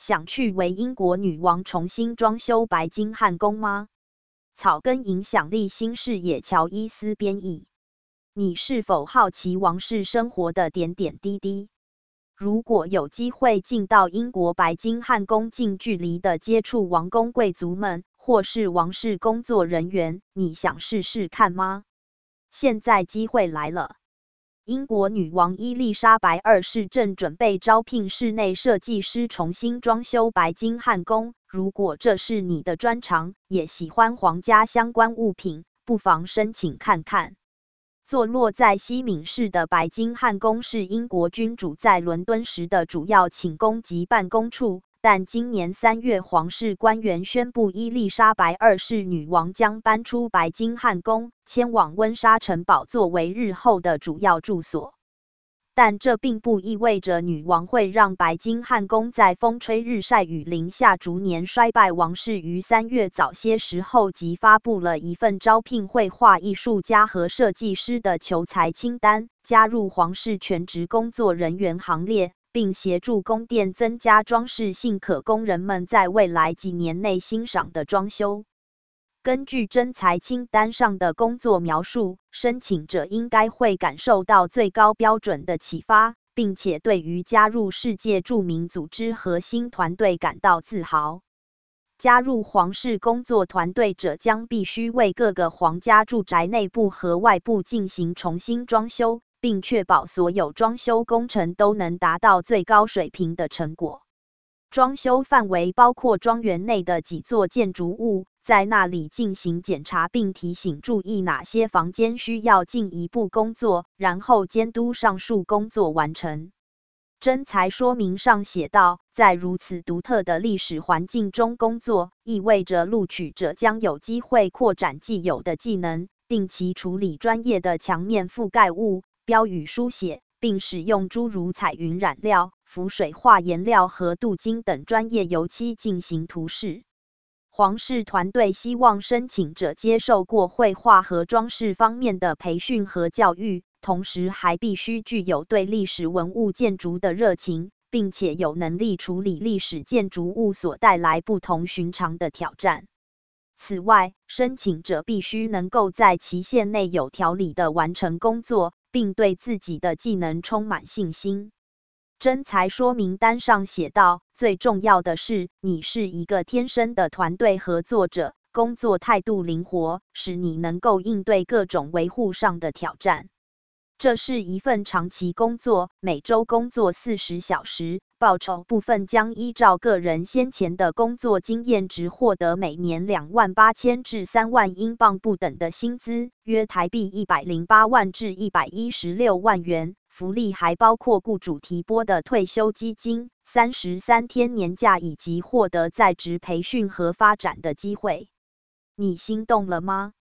想去为英国女王重新装修白金汉宫吗？草根影响力新视野乔伊斯编译。你是否好奇王室生活的点点滴滴？如果有机会进到英国白金汉宫，近距离的接触王公贵族们，或是王室工作人员，你想试试看吗？现在机会来了！英国女王伊丽莎白二世正准备招聘室内设计师重新装修白金汉宫。如果这是你的专长，也喜欢皇家相关物品，不妨申请看看。坐落在西敏市的白金汉宫是英国君主在伦敦时的主要寝宫及办公处，但今年3月，皇室官员宣布伊丽莎白二世女王将搬出白金汉宫，迁往温莎城堡作为日后的主要住所。但这并不意味着女王会让白金汉宫在风吹日晒雨淋下逐年衰败。王室于3月早些时候即发布了一份招聘绘画艺术家和设计师的求才清单，加入皇室全职工作人员行列，并协助宫殿增加装饰性，可供人们在未来几年内欣赏的装修。根据征才清单上的工作描述，申请者应该会感受到最高标准的启发，并且对于加入世界著名组织核心团队感到自豪。加入皇室工作团队者将必须为各个皇家住宅内部和外部进行重新装修，并确保所有装修工程都能达到最高水平的成果。装修范围包括庄园内的几座建筑物，在那里进行检查，并提醒注意哪些房间需要进一步工作，然后监督上述工作完成。征才说明上写道，在如此独特的历史环境中工作，意味着录取者将有机会扩展既有的技能，定期处理专业的墙面覆盖物、标语书写，并使用诸如彩云染料、浮水画颜料和镀金等专业油漆进行涂饰。皇室团队希望申请者接受过绘画和装饰方面的培训和教育，同时还必须具有对历史文物建筑的热情，并且有能力处理历史建筑物所带来不同寻常的挑战。此外，申请者必须能够在期限内有条理地完成工作，并对自己的技能充满信心。征才说明单上写道，最重要的是，你是一个天生的团队合作者，工作态度灵活，使你能够应对各种维护上的挑战。这是一份长期工作，每周工作40小时，报酬部分将依照个人先前的工作经验值获得每年28000至3万英镑不等的薪资，约台币108万至116万元。福利还包括雇主提拨的退休基金、33天年假以及获得在职培训和发展的机会。你心动了吗？